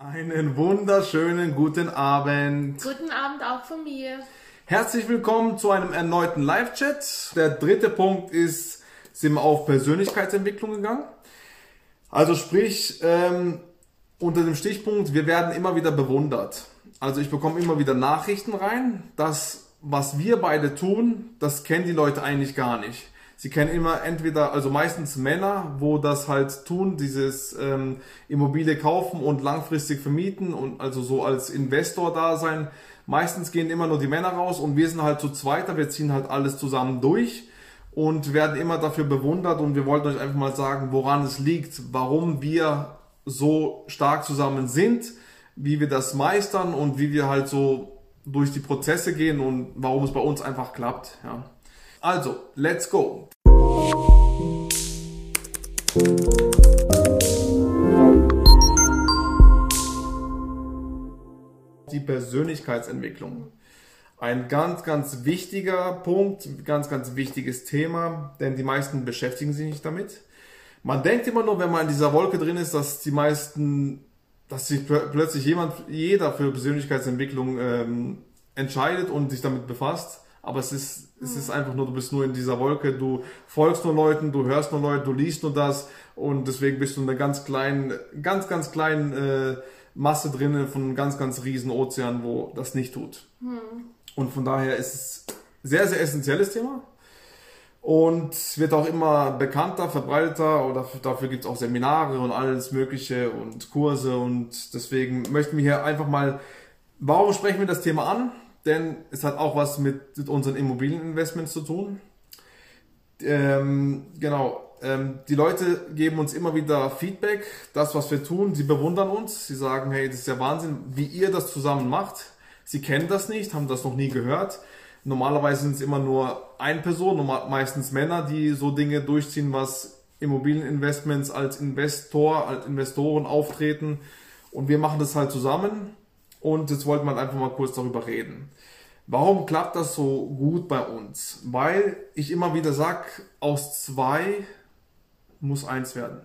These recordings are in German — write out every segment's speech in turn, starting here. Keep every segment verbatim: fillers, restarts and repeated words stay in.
Einen wunderschönen guten Abend. Guten Abend auch von mir. Herzlich willkommen zu einem erneuten Live-Chat. Der dritte Punkt ist, sind wir auf Persönlichkeitsentwicklung gegangen. Also sprich, ähm, unter dem Stichpunkt, wir werden immer wieder bewundert. Also ich bekomme immer wieder Nachrichten rein, dass was wir beide tun, das kennen die Leute eigentlich gar nicht. Sie kennen immer entweder, also meistens Männer, wo das halt tun, dieses ähm, Immobilie kaufen und langfristig vermieten und also so als Investor da sein. Meistens gehen immer nur die Männer raus und wir sind halt zu zweiter, wir ziehen halt alles zusammen durch und werden immer dafür bewundert und wir wollten euch einfach mal sagen, woran es liegt, warum wir so stark zusammen sind, wie wir das meistern und wie wir halt so durch die Prozesse gehen und warum es bei uns einfach klappt. Ja. Also, let's go! Die Persönlichkeitsentwicklung. Ein ganz, ganz wichtiger Punkt, ganz, ganz wichtiges Thema, denn die meisten beschäftigen sich nicht damit. Man denkt immer nur, wenn man in dieser Wolke drin ist, dass die meisten, dass sich plötzlich jemand, jeder für Persönlichkeitsentwicklung ähm, entscheidet und sich damit befasst. Aber es ist, es ist einfach nur, du bist nur in dieser Wolke, du folgst nur Leuten, du hörst nur Leute, du liest nur das und deswegen bist du in einer ganz kleinen, ganz, ganz kleinen äh, Masse drinne von einem ganz, ganz riesen Ozean, wo das nicht tut. Hm. Und von daher ist es ein sehr, sehr essentielles Thema und wird auch immer bekannter, verbreiteter oder dafür gibt es auch Seminare und alles Mögliche und Kurse und deswegen möchten wir hier einfach mal, warum sprechen wir das Thema an? Denn es hat auch was mit, mit unseren Immobilieninvestments zu tun. Ähm, genau, ähm, die Leute geben uns immer wieder Feedback, das was wir tun, sie bewundern uns, sie sagen, hey, das ist ja Wahnsinn, wie ihr das zusammen macht. Sie kennen das nicht, haben das noch nie gehört. Normalerweise sind es immer nur eine Person, meistens Männer, die so Dinge durchziehen, was Immobilieninvestments als Investor, als Investoren auftreten. Und wir machen das halt zusammen. Und jetzt wollte man einfach mal kurz darüber reden. Warum klappt das so gut bei uns? Weil ich immer wieder sage, aus zwei muss eins werden.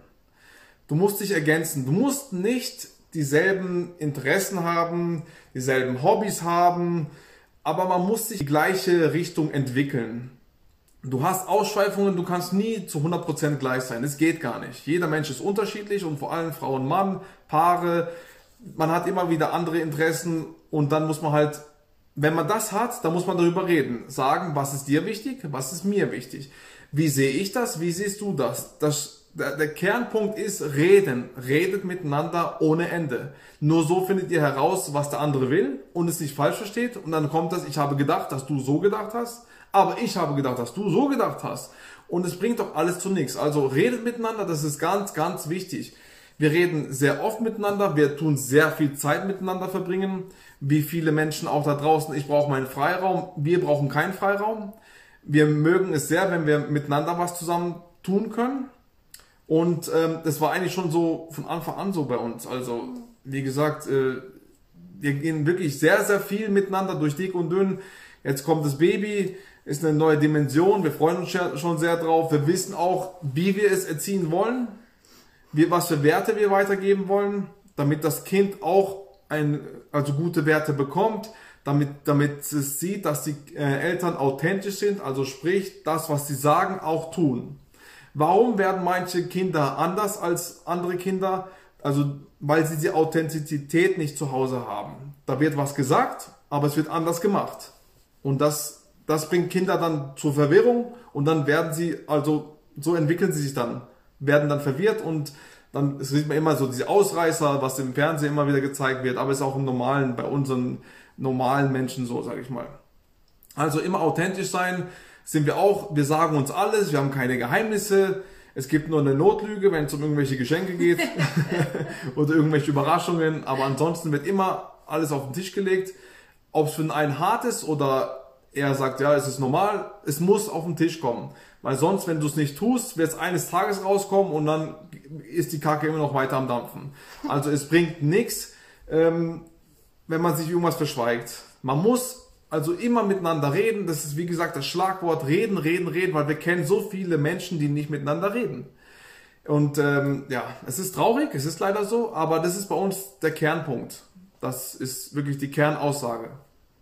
Du musst dich ergänzen. Du musst nicht dieselben Interessen haben, dieselben Hobbys haben, aber man muss sich die gleiche Richtung entwickeln. Du hast Ausschweifungen, du kannst nie zu hundert Prozent gleich sein. Es geht gar nicht. Jeder Mensch ist unterschiedlich und vor allem Frau und Mann, Paare. Man hat immer wieder andere Interessen und dann muss man halt, wenn man das hat, dann muss man darüber reden. Sagen, was ist dir wichtig, was ist mir wichtig. Wie sehe ich das, wie siehst du das? das der, der Kernpunkt ist reden. Redet miteinander ohne Ende. Nur so findet ihr heraus, was der andere will und es nicht falsch versteht. Und dann kommt das, ich habe gedacht, dass du so gedacht hast, aber ich habe gedacht, dass du so gedacht hast. Und es bringt doch alles zu nichts. Also redet miteinander, das ist ganz, ganz wichtig. Wir reden sehr oft miteinander, wir tun sehr viel Zeit miteinander verbringen. Wie viele Menschen auch da draußen, ich brauche meinen Freiraum, wir brauchen keinen Freiraum. Wir mögen es sehr, wenn wir miteinander was zusammen tun können. Und ähm, das war eigentlich schon so von Anfang an so bei uns. Also wie gesagt, äh, wir gehen wirklich sehr, sehr viel miteinander durch dick und dünn. Jetzt kommt das Baby, ist eine neue Dimension, wir freuen uns schon sehr drauf. Wir wissen auch, wie wir es erziehen wollen. Wir, was für Werte wir weitergeben wollen, damit das Kind auch ein, also gute Werte bekommt, damit, damit es sieht, dass die äh, Eltern authentisch sind, also sprich, das, was sie sagen, auch tun. Warum werden manche Kinder anders als andere Kinder? Also, weil sie die Authentizität nicht zu Hause haben. Da wird was gesagt, aber es wird anders gemacht. Und das, das bringt Kinder dann zur Verwirrung und dann werden sie, also so entwickeln sie sich dann. Werden dann verwirrt und dann sieht man immer so diese Ausreißer, was im Fernsehen immer wieder gezeigt wird, aber ist auch im normalen, bei unseren normalen Menschen so, sage ich mal. Also immer authentisch sein, sind wir auch, wir sagen uns alles, wir haben keine Geheimnisse, es gibt nur eine Notlüge, wenn es um irgendwelche Geschenke geht oder irgendwelche Überraschungen, aber ansonsten wird immer alles auf den Tisch gelegt, ob es für einen hart ist oder er sagt, ja, es ist normal, es muss auf den Tisch kommen. Weil sonst, wenn du es nicht tust, wird es eines Tages rauskommen und dann ist die Kacke immer noch weiter am Dampfen. Also es bringt nichts, ähm, wenn man sich irgendwas verschweigt. Man muss also immer miteinander reden. Das ist wie gesagt das Schlagwort reden, reden, reden, weil wir kennen so viele Menschen, die nicht miteinander reden. Und ähm, ja, es ist traurig, es ist leider so, aber das ist bei uns der Kernpunkt. Das ist wirklich die Kernaussage.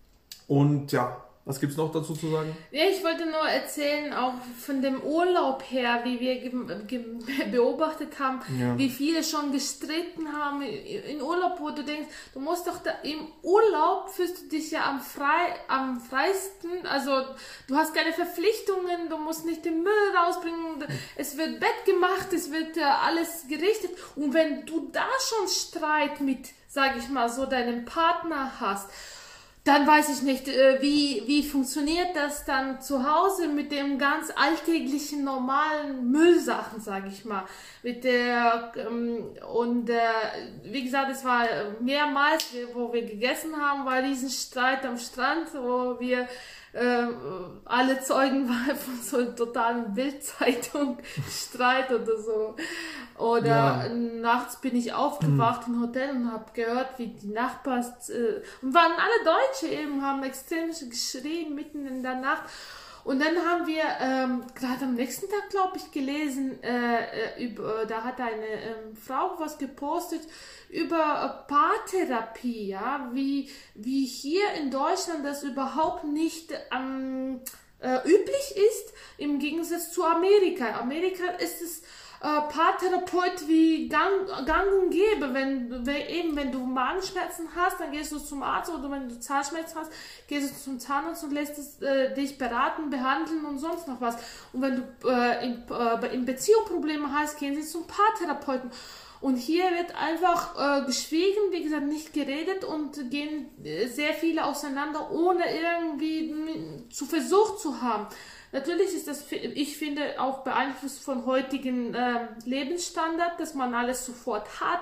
Und ja, was gibt es noch dazu zu sagen? Ja, ich wollte nur erzählen, auch von dem Urlaub her, wie wir ge ge beobachtet haben, ja. wie viele schon gestritten haben in Urlaub, wo du denkst, du musst doch da, im Urlaub fühlst du dich ja am, frei, am freisten, also du hast keine Verpflichtungen, du musst nicht den Müll rausbringen, es wird Bett gemacht, es wird äh, alles gerichtet, und wenn du da schon Streit mit, sag ich mal so, deinem Partner hast, dann weiß ich nicht, wie, wie funktioniert das dann zu Hause mit dem ganz alltäglichen, normalen Müllsachen, sage ich mal. Mit der, und wie gesagt, es war mehrmals, wo wir gegessen haben, war diesen Streit am Strand, wo wir äh, alle Zeugen waren von so einem totalen Bildzeitung-Streit oder so. Oder ja. nachts bin ich aufgewacht hm. im Hotel und habe gehört, wie die Nachbarn, äh, und waren alle Deutsche eben, haben extrem geschrien mitten in der Nacht. Und dann haben wir ähm, gerade am nächsten Tag, glaube ich, gelesen, äh, über, da hat eine ähm, Frau was gepostet über Paartherapie, ja, wie, wie hier in Deutschland das überhaupt nicht ähm, äh, üblich ist, im Gegensatz zu Amerika. Amerika ist es Äh, Paartherapeut wie gang, gang und gäbe, wenn, wenn eben wenn du Magenschmerzen hast, dann gehst du zum Arzt, oder wenn du Zahnschmerzen hast, gehst du zum Zahnarzt und lässt es, äh, dich beraten, behandeln und sonst noch was. Und wenn du äh, in, äh, in Beziehung Probleme hast, gehen sie zum Paartherapeuten. Und hier wird einfach äh, geschwiegen, wie gesagt, nicht geredet, und gehen äh, sehr viele auseinander, ohne irgendwie zu Versuch zu haben. Natürlich ist das, ich finde, auch beeinflusst von heutigen äh, Lebensstandard, dass man alles sofort hat,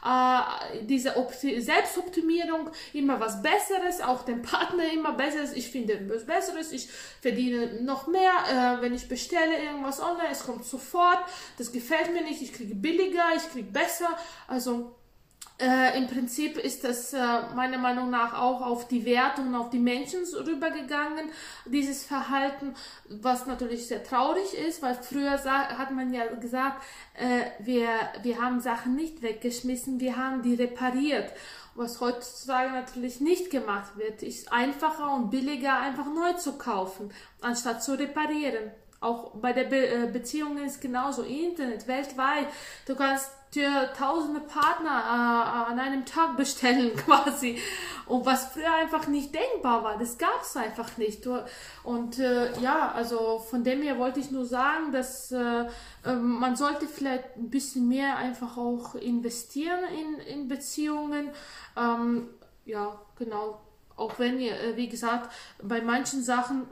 äh, diese Opti- Selbstoptimierung, immer was Besseres, auch dem Partner immer Besseres, ich finde was Besseres, ich verdiene noch mehr, äh, wenn ich bestelle irgendwas online, es kommt sofort, das gefällt mir nicht, ich kriege billiger, ich kriege besser, also Äh, im Prinzip ist das äh, meiner Meinung nach auch auf die Werte und auf die Menschen rübergegangen, dieses Verhalten, was natürlich sehr traurig ist, weil früher hat man ja gesagt, äh, wir, wir haben Sachen nicht weggeschmissen, wir haben die repariert. Was heutzutage natürlich nicht gemacht wird, ist einfacher und billiger einfach neu zu kaufen, anstatt zu reparieren. Auch bei der Be- äh, Beziehung ist genauso, Internet, weltweit, du kannst dir tausende Partner äh, an einem Tag bestellen quasi, und was früher einfach nicht denkbar war, das gab es einfach nicht. Und äh, ja, also von dem her wollte ich nur sagen, dass äh, äh, man sollte vielleicht ein bisschen mehr einfach auch investieren in, in Beziehungen, ähm, ja, genau. Auch wenn ihr, wie gesagt, bei manchen Sachen,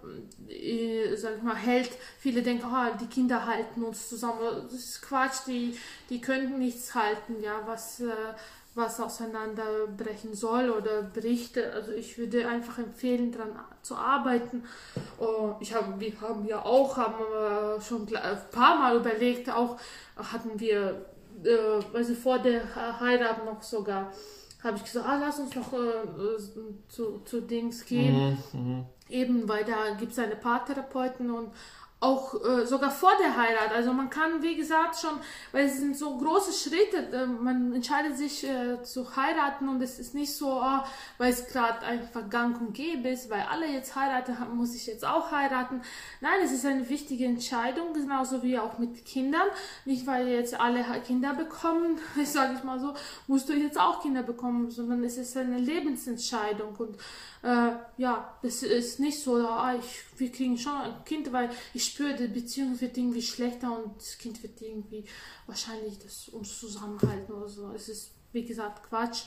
äh, sag ich mal, hält, viele denken, oh, die Kinder halten uns zusammen. Das ist Quatsch, die, die könnten nichts halten, ja, was, äh, was auseinanderbrechen soll oder bricht. Also ich würde einfach empfehlen, daran zu arbeiten. Oh, ich hab, wir haben ja auch, haben wir schon ein paar Mal überlegt, auch hatten wir, äh, also vor der Heirat noch sogar, habe ich gesagt, ah, lass uns noch äh, zu, zu Dings gehen, mhm, eben, weil da gibt es eine Paartherapeuten und auch äh, sogar vor der Heirat, also man kann, wie gesagt, schon, weil es sind so große Schritte, äh, man entscheidet sich äh, zu heiraten, und es ist nicht so, oh, weil es gerade einfach gang und gäbe ist, weil alle jetzt heiraten, muss ich jetzt auch heiraten. Nein, es ist eine wichtige Entscheidung, genauso wie auch mit Kindern, nicht weil jetzt alle Kinder bekommen, ich sage es mal so, musst du jetzt auch Kinder bekommen, sondern es ist eine Lebensentscheidung, und äh, ja, das ist nicht so, ah, ich, wir kriegen schon ein Kind, weil ich spüre, die Beziehung wird irgendwie schlechter und das Kind wird irgendwie wahrscheinlich das uns zusammenhalten oder so. Es ist, wie gesagt, Quatsch.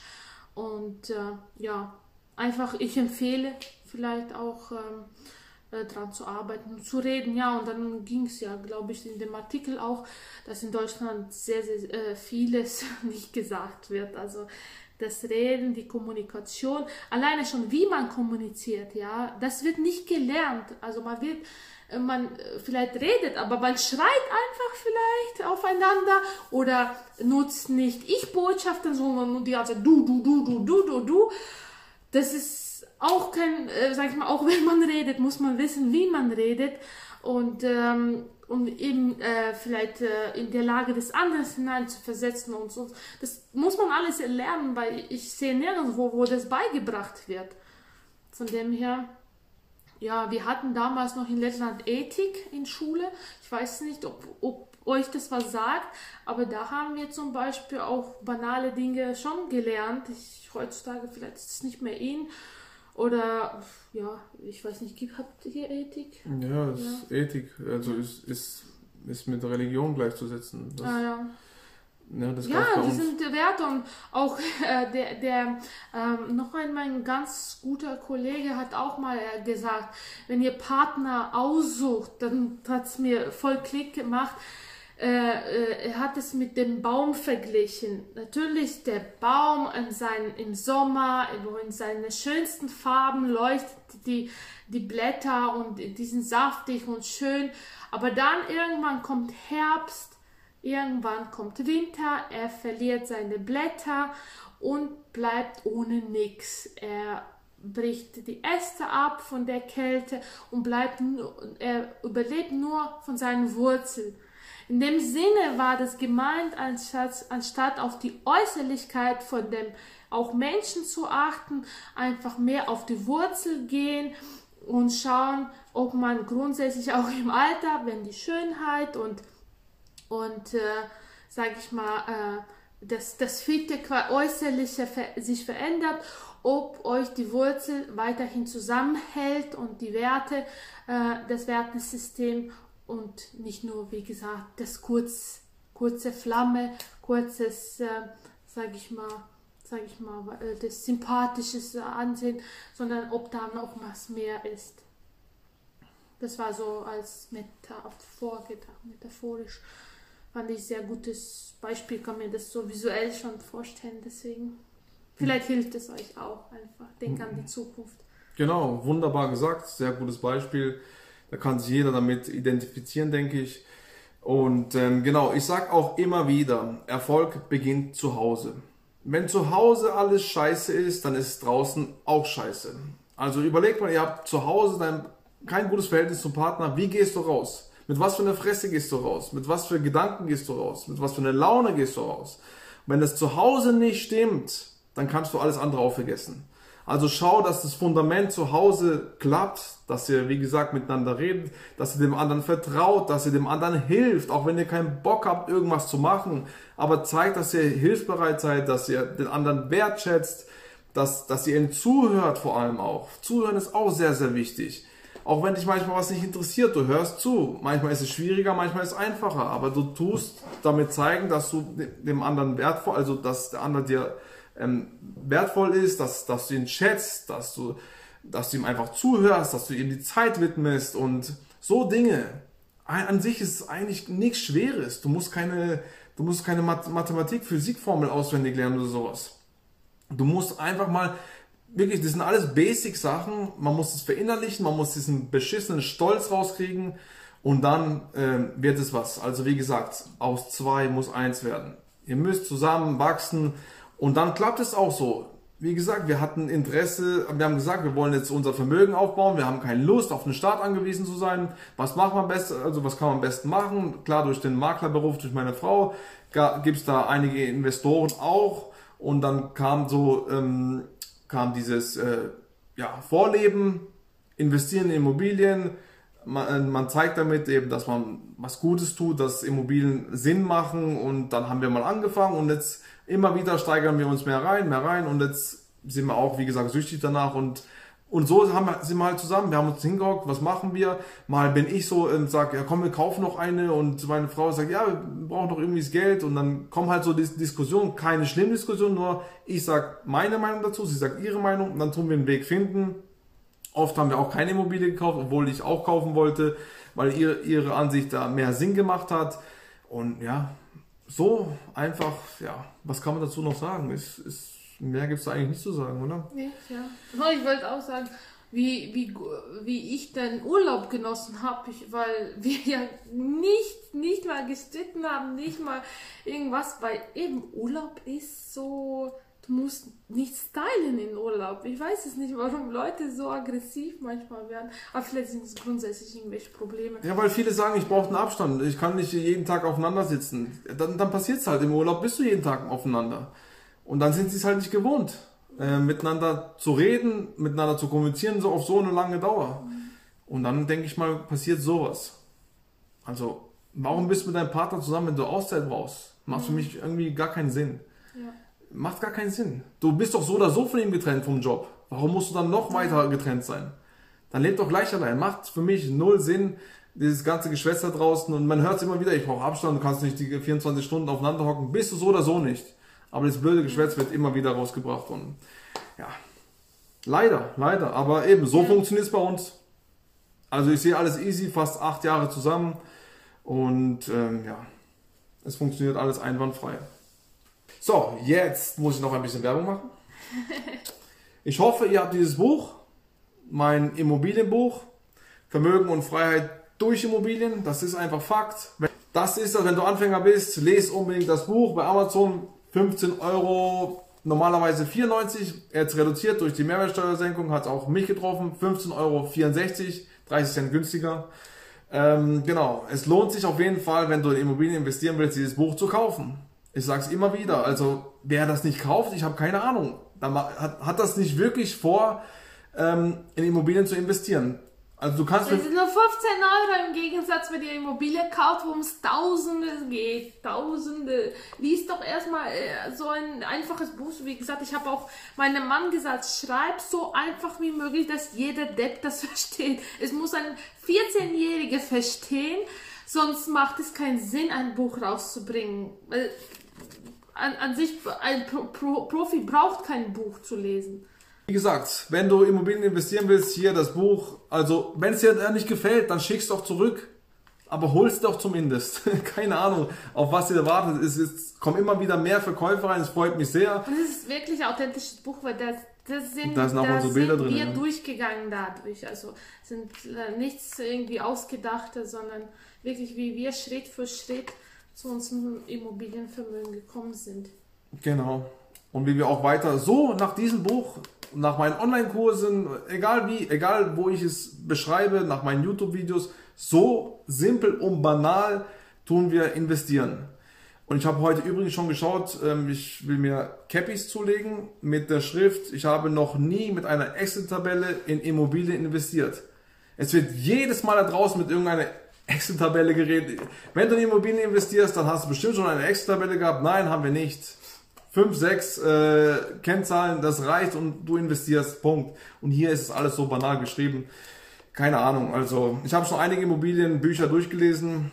Und äh, ja, einfach, ich empfehle vielleicht auch ähm, äh, dran zu arbeiten und zu reden. Ja, und dann ging es ja, glaube ich, in dem Artikel auch, dass in Deutschland sehr, sehr äh, vieles nicht gesagt wird. Also das Reden, die Kommunikation, alleine schon, wie man kommuniziert, ja, das wird nicht gelernt. Also man wird, man vielleicht redet, aber man schreit einfach vielleicht aufeinander oder nutzt nicht Ich-Botschaften, sondern nur die ganze du, du, du, du, du, du, du. Das ist auch kein, äh, sag ich mal, auch wenn man redet, muss man wissen, wie man redet. Und ähm, um eben äh, vielleicht äh, in der Lage des anderen hinein zu versetzen und so. Das muss man alles lernen, weil ich sehe nirgendwo, wo das beigebracht wird. Von dem her, ja, wir hatten damals noch in Lettland Ethik in Schule. Ich weiß nicht, ob, ob euch das was sagt, aber da haben wir zum Beispiel auch banale Dinge schon gelernt. Ich, heutzutage vielleicht ist es nicht mehr in. Oder, ja, ich weiß nicht, habt ihr Ethik? Ja, das ist ja. Ethik, also ist, ist, ist mit Religion gleichzusetzen. Das, ah, ja. Ja, das, ja, die sind Werte und auch äh, der, der ähm, noch ein mein ganz guter Kollege hat auch mal äh, gesagt, wenn ihr Partner aussucht, dann hat es mir voll Klick gemacht. Äh, äh, er hat es mit dem Baum verglichen. Natürlich der Baum in seinen, im Sommer, wo in seinen schönsten Farben leuchtet die, die Blätter und die sind saftig und schön. Aber dann irgendwann kommt Herbst, irgendwann kommt Winter, er verliert seine Blätter und bleibt ohne nichts. Er bricht die Äste ab von der Kälte und bleibt, er überlebt nur von seinen Wurzeln. In dem Sinne war das gemeint, anstatt, anstatt auf die Äußerlichkeit von dem auch Menschen zu achten, einfach mehr auf die Wurzel gehen und schauen, ob man grundsätzlich auch im Alter, wenn die Schönheit und, und äh, sage ich mal, äh, das, das Fitte Äußerliche ver sich verändert, ob euch die Wurzel weiterhin zusammenhält und die Werte, äh, das Wertesystem und nicht nur, wie gesagt, das kurz, kurze Flamme, kurzes, äh, sage ich mal, sage ich mal, das sympathisches Ansehen, sondern ob da noch was mehr ist. Das war so als Metaphor gedacht, metaphorisch. Fand ich sehr gutes Beispiel, kann mir das so visuell schon vorstellen, deswegen. Vielleicht hilft es euch auch einfach. Denk an die Zukunft. Genau, wunderbar gesagt, sehr gutes Beispiel. Da kann sich jeder damit identifizieren, denke ich. Und ähm, genau, ich sage auch immer wieder, Erfolg beginnt zu Hause. Wenn zu Hause alles scheiße ist, dann ist es draußen auch scheiße. Also überlegt mal, ihr habt zu Hause dein, kein gutes Verhältnis zum Partner. Wie gehst du raus? Mit was für einer Fresse gehst du raus? Mit was für Gedanken gehst du raus? Mit was für einer Laune gehst du raus? Wenn das zu Hause nicht stimmt, dann kannst du alles andere auch vergessen. Also schau, dass das Fundament zu Hause klappt, dass ihr, wie gesagt, miteinander redet, dass ihr dem anderen vertraut, dass ihr dem anderen hilft, auch wenn ihr keinen Bock habt, irgendwas zu machen. Aber zeigt, dass ihr hilfsbereit seid, dass ihr den anderen wertschätzt, dass, dass ihr ihm zuhört vor allem auch. Zuhören ist auch sehr, sehr wichtig. Auch wenn dich manchmal was nicht interessiert, du hörst zu. Manchmal ist es schwieriger, manchmal ist es einfacher. Aber du tust damit zeigen, dass du dem anderen wertvoll, also dass der andere dir ähm, wertvoll ist, dass, dass du ihn schätzt, dass du, dass du ihm einfach zuhörst, dass du ihm die Zeit widmest und so Dinge. An sich ist es eigentlich nichts Schweres. Du musst keine, du musst keine Mathematik, Physikformel auswendig lernen oder sowas. Du musst einfach mal wirklich, das sind alles Basic-Sachen, man muss es verinnerlichen, man muss diesen beschissenen Stolz rauskriegen und dann äh, wird es was. Also wie gesagt, aus zwei muss eins werden. Ihr müsst zusammen wachsen und dann klappt es auch so. Wie gesagt, wir hatten Interesse, wir haben gesagt, wir wollen jetzt unser Vermögen aufbauen, wir haben keine Lust, auf den Staat angewiesen zu sein. Was machen wir am besten, also was kann man am besten machen? Klar, durch den Maklerberuf, durch meine Frau, gibt es da einige Investoren auch und dann kam so... Ähm, kam dieses äh, ja, Vorleben, investieren in Immobilien, man, man zeigt damit eben, dass man was Gutes tut, dass Immobilien Sinn machen und dann haben wir mal angefangen und jetzt immer wieder steigern wir uns mehr rein, mehr rein und jetzt sind wir auch, wie gesagt, süchtig danach und Und so haben wir, sind wir halt zusammen, wir haben uns hingehockt, was machen wir? Mal bin ich so und sage, ja komm, wir kaufen noch eine und meine Frau sagt, ja, wir brauchen doch irgendwie das Geld und dann kommen halt so die Diskussionen, keine schlimme Diskussion, nur ich sage meine Meinung dazu, sie sagt ihre Meinung und dann tun wir einen Weg finden. Oft haben wir auch keine Immobilie gekauft, obwohl ich auch kaufen wollte, weil ihre, ihre Ansicht da mehr Sinn gemacht hat und ja, so einfach, ja, was kann man dazu noch sagen? Ist, ist Mehr gibt es da eigentlich nicht zu sagen, oder? Nee, ja. Ich wollte auch sagen, wie, wie, wie ich den Urlaub genossen habe, weil wir ja nicht, nicht mal gestritten haben, nicht mal irgendwas, weil eben Urlaub ist so du musst nicht stylen in Urlaub. Ich weiß es nicht, warum Leute so aggressiv manchmal werden. Aber vielleicht sind es grundsätzlich irgendwelche Probleme. Ja, weil viele sagen, ich brauche einen Abstand. Ich kann nicht jeden Tag aufeinander sitzen. Dann, dann passiert es halt. Im Urlaub bist du jeden Tag aufeinander. Und dann sind sie es halt nicht gewohnt, äh, miteinander zu reden, miteinander zu kommunizieren, so auf so eine lange Dauer. Mhm. Und dann, denke ich mal, passiert sowas. Also, warum bist du mit deinem Partner zusammen, wenn du Auszeit brauchst? Macht mhm. für mich irgendwie gar keinen Sinn. Ja. Macht gar keinen Sinn. Du bist doch so oder so von ihm getrennt vom Job. Warum musst du dann noch weiter getrennt sein? Dann lebt doch gleich allein. Macht für mich null Sinn, dieses ganze Geschwätz da draußen. Und man hört es immer wieder, ich brauche Abstand, du kannst nicht die vierundzwanzig Stunden aufeinander hocken. Bist du so oder so nicht. Aber das blöde Geschwätz wird immer wieder rausgebracht. Und ja, leider, leider. Aber eben, so ja. funktioniert es bei uns. Also ich sehe alles easy, fast acht Jahre zusammen. Und ähm, ja, es funktioniert alles einwandfrei. So, jetzt muss ich noch ein bisschen Werbung machen. Ich hoffe, ihr habt dieses Buch, mein Immobilienbuch, Vermögen und Freiheit durch Immobilien. Das ist einfach Fakt. Das ist das, wenn du Anfänger bist, lest unbedingt das Buch bei Amazon. fünfzehn Euro, normalerweise vierundneunzig. Jetzt reduziert durch die Mehrwertsteuersenkung, hat auch mich getroffen. fünfzehn Euro vierundsechzig, dreißig Cent günstiger. Ähm, genau, es lohnt sich auf jeden Fall, wenn du in Immobilien investieren willst, dieses Buch zu kaufen. Ich sage es immer wieder, also wer das nicht kauft, ich habe keine Ahnung, hat, hat das nicht wirklich vor, ähm, in Immobilien zu investieren. Also du kannst... Das sind nur fünfzehn Euro im Gegensatz, wenn ihr Immobilie kauft, worum es Tausende geht. Tausende. Lies doch erstmal äh, so ein einfaches Buch. Wie gesagt, ich habe auch meinem Mann gesagt, schreib so einfach wie möglich, dass jeder Depp das versteht. Es muss ein vierzehnjähriger verstehen, sonst macht es keinen Sinn, ein Buch rauszubringen. Äh, an, an sich, ein Pro, Pro, Profi braucht kein Buch zu lesen. Wie gesagt, wenn du Immobilien investieren willst, hier das Buch, also wenn es dir nicht gefällt, dann schick's doch zurück, aber hol's doch zumindest. Keine Ahnung, auf was ihr erwartet. Es, es kommen immer wieder mehr Verkäufer rein, es freut mich sehr. Und es ist wirklich ein authentisches Buch, weil das, das sind, da sind auch unsere Bilder drin, wir ja. durchgegangen dadurch. Also sind nichts irgendwie Ausgedachte, sondern wirklich wie wir Schritt für Schritt zu unserem Immobilienvermögen gekommen sind. Genau. Und wie wir auch weiter so nach diesem Buch, nach meinen Online-Kursen, egal wie, egal wo ich es beschreibe, nach meinen YouTube-Videos, so simpel und banal tun wir investieren. Und ich habe heute übrigens schon geschaut, ich will mir Cappies zulegen mit der Schrift, ich habe noch nie mit einer Excel-Tabelle in Immobilien investiert. Es wird jedes Mal da draußen mit irgendeiner Excel-Tabelle geredet. Wenn du in Immobilien investierst, dann hast du bestimmt schon eine Excel-Tabelle gehabt. Nein, haben wir nicht. Fünf, sechs äh, Kennzahlen, das reicht und du investierst, Punkt. Und hier ist es alles so banal geschrieben. Keine Ahnung, also ich habe schon einige Immobilienbücher durchgelesen.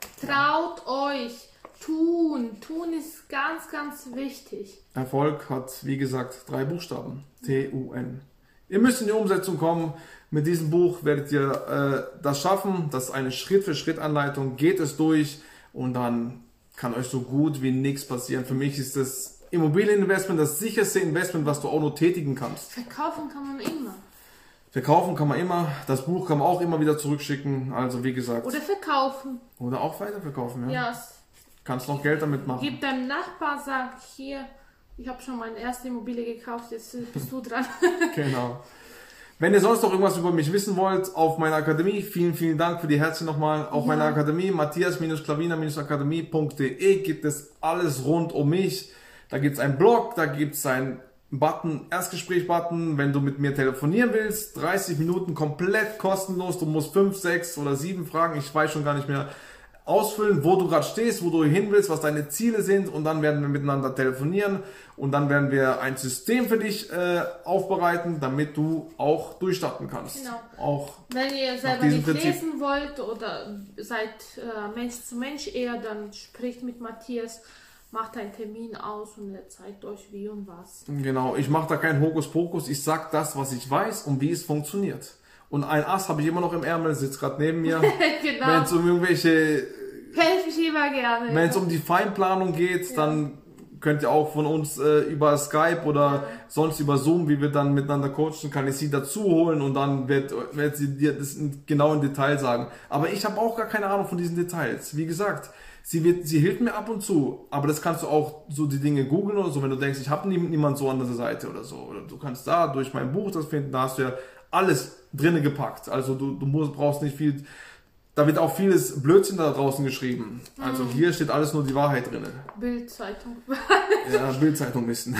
Traut euch, tun, tun ist ganz, ganz wichtig. Erfolg hat, wie gesagt, drei Buchstaben, T U N. Ihr müsst in die Umsetzung kommen. Mit diesem Buch werdet ihr äh, das schaffen. Das ist eine Schritt-für-Schritt-Anleitung. Geht es durch und dann kann euch so gut wie nichts passieren. Für mich ist das Immobilieninvestment das sicherste Investment, was du auch nur tätigen kannst. Verkaufen kann man immer. Verkaufen kann man immer. Das Buch kann man auch immer wieder zurückschicken. Also wie gesagt. Oder verkaufen. Oder auch weiterverkaufen, ja. Ja. Kannst noch Geld damit machen. Gib deinem Nachbar, sag, hier, ich habe schon meine erste Immobilie gekauft, jetzt bist du dran. Genau. Wenn ihr sonst noch irgendwas über mich wissen wollt, auf meiner Akademie, vielen, vielen Dank für die Herzen nochmal. Auf ja. meiner Akademie, matthias klavina akademie punkt de, gibt es alles rund um mich. Da gibt es einen Blog, da gibt es einen Button, Erstgespräch-Button, wenn du mit mir telefonieren willst. dreißig Minuten komplett kostenlos. Du musst fünf, sechs oder sieben Fragen, ich weiß schon gar nicht mehr, ausfüllen, wo du gerade stehst, wo du hin willst, was deine Ziele sind, und dann werden wir miteinander telefonieren und dann werden wir ein System für dich äh, aufbereiten, damit du auch durchstarten kannst. Genau. Auch wenn ihr selber nicht Prinzip. lesen wollt oder seid äh, Mensch zu Mensch eher, dann spricht mit Matthias, macht einen Termin aus und er zeigt euch wie und was. Genau, ich mache da keinen Hokuspokus, ich sag das, was ich weiß und wie es funktioniert. Und ein Ass habe ich immer noch im Ärmel, sitzt gerade neben mir. Genau. Wenn es um irgendwelche... Helfe ich immer gerne. Wenn es ja. um die Feinplanung geht, ja. dann könnt ihr auch von uns äh, über Skype oder ja. sonst über Zoom, wie wir dann miteinander coachen, kann ich sie dazu holen und dann wird, wird sie dir das genau im Detail sagen. Aber ich habe auch gar keine Ahnung von diesen Details. Wie gesagt, Sie, wird, sie hilft mir ab und zu, aber das kannst du auch so die Dinge googeln oder so, wenn du denkst, ich habe nie, niemand so an der Seite oder so. Oder du kannst da durch mein Buch das finden, da hast du ja alles drinne gepackt. Also du, du musst, brauchst nicht viel, da wird auch vieles Blödsinn da draußen geschrieben. Also hier steht alles nur die Wahrheit drinne. Bildzeitung. Ja, Bildzeitung wissen.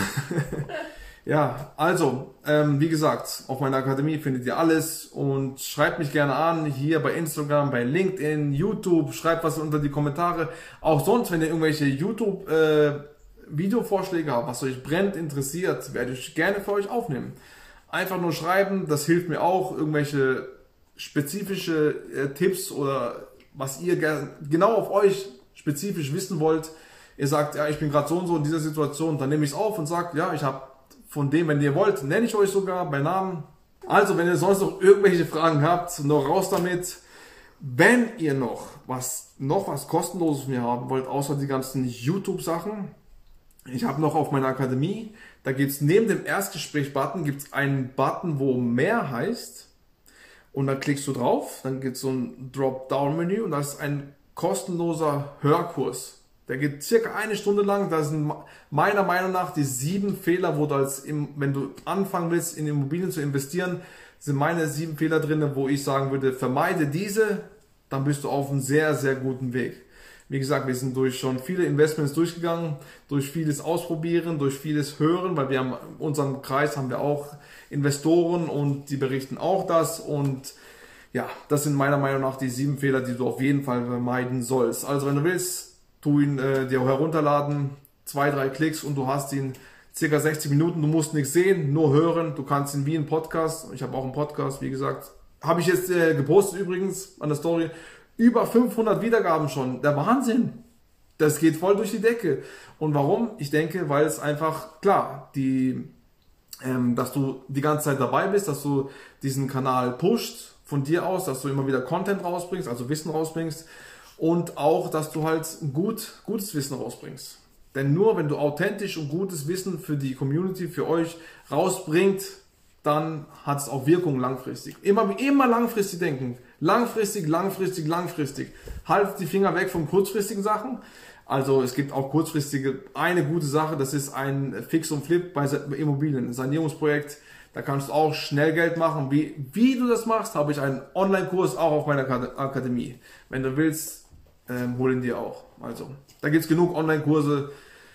Ja, also, ähm, wie gesagt, auf meiner Akademie findet ihr alles und schreibt mich gerne an, hier bei Instagram, bei LinkedIn, YouTube, schreibt was unter die Kommentare. Auch sonst, wenn ihr irgendwelche YouTube-Videovorschläge äh, habt, was euch brennt, interessiert, werde ich gerne für euch aufnehmen. Einfach nur schreiben, das hilft mir auch, irgendwelche spezifische äh, Tipps oder was ihr genau auf euch spezifisch wissen wollt. Ihr sagt, ja, ich bin gerade so und so in dieser Situation, dann nehme ich es auf und sage, ja, ich habe von dem, wenn ihr wollt, nenne ich euch sogar bei Namen. Also, wenn ihr sonst noch irgendwelche Fragen habt, noch raus damit. Wenn ihr noch was, noch was Kostenloses von mir haben wollt, außer die ganzen YouTube-Sachen, ich habe noch auf meiner Akademie, da gibt es neben dem Erstgespräch-Button gibt's einen Button, wo mehr heißt. Und dann klickst du drauf, dann gibt es so ein Drop-Down-Menü und da ist ein kostenloser Hörkurs. Der geht circa eine Stunde lang. Da sind meiner Meinung nach die sieben Fehler, wo du als, wenn du anfangen willst, in Immobilien zu investieren, sind meine sieben Fehler drin, wo ich sagen würde, vermeide diese, dann bist du auf einem sehr, sehr guten Weg. Wie gesagt, wir sind durch schon viele Investments durchgegangen, durch vieles Ausprobieren, durch vieles Hören, weil wir haben in unserem Kreis haben wir auch Investoren und die berichten auch das und ja, das sind meiner Meinung nach die sieben Fehler, die du auf jeden Fall vermeiden sollst. Also wenn du willst, tu ihn äh, dir herunterladen, zwei, drei Klicks und du hast ihn circa sechzig Minuten, du musst nichts sehen, nur hören, du kannst ihn wie ein Podcast, ich habe auch einen Podcast, wie gesagt, habe ich jetzt äh, gepostet übrigens an der Story, über fünfhundert Wiedergaben schon, der Wahnsinn, das geht voll durch die Decke. Und warum? Ich denke, weil es einfach, klar, die, ähm, dass du die ganze Zeit dabei bist, dass du diesen Kanal pusht von dir aus, dass du immer wieder Content rausbringst, also Wissen rausbringst, und auch, dass du halt gut, gutes Wissen rausbringst. Denn nur wenn du authentisch und gutes Wissen für die Community, für euch rausbringt, dann hat es auch Wirkung langfristig. Immer, immer langfristig denken. Langfristig, langfristig, langfristig. Halt die Finger weg von kurzfristigen Sachen. Also es gibt auch kurzfristige, eine gute Sache, das ist ein Fix und Flip bei Immobilien, ein Sanierungsprojekt. Da kannst du auch schnell Geld machen. Wie, wie du das machst, habe ich einen Online-Kurs auch auf meiner Akademie. Wenn du willst, ähm, hol ihn dir auch. Also, da gibt es genug Online-Kurse.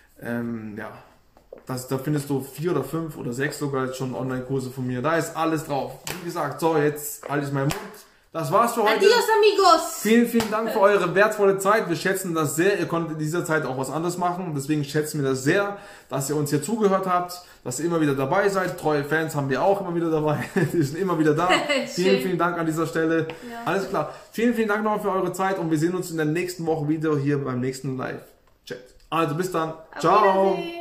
Ähm, ja, das, da findest du vier oder fünf oder sechs sogar jetzt schon Online-Kurse von mir. Da ist alles drauf. Wie gesagt, so, jetzt halte ich meinen Mund. Das war's für heute. Adios, amigos. Vielen, vielen Dank für eure wertvolle Zeit. Wir schätzen das sehr. Ihr konntet in dieser Zeit auch was anderes machen. Deswegen schätzen wir das sehr, dass ihr uns hier zugehört habt, dass ihr immer wieder dabei seid. Treue Fans haben wir auch immer wieder dabei. Die sind immer wieder da. Vielen, vielen Dank an dieser Stelle. Ja. Alles klar. Vielen, vielen Dank nochmal für eure Zeit und wir sehen uns in der nächsten Woche wieder hier beim nächsten Live-Chat. Also bis dann. Auf Ciao. Wiedersehen.